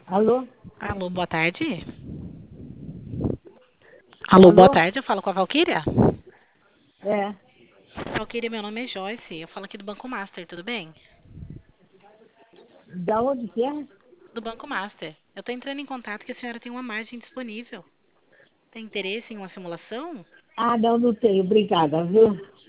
Alô? Alô, boa tarde. Alô, boa Alô? tarde. Eu falo com a Valquíria. É. Valquíria, meu nome é Joyce. Eu falo aqui do Banco Master, tudo bem? Da onde que é? Do Banco Master. Eu estou entrando em contato que a senhora tem uma margem disponível. Tem interesse em uma simulação? Ah, não, não tenho. Obrigada, viu?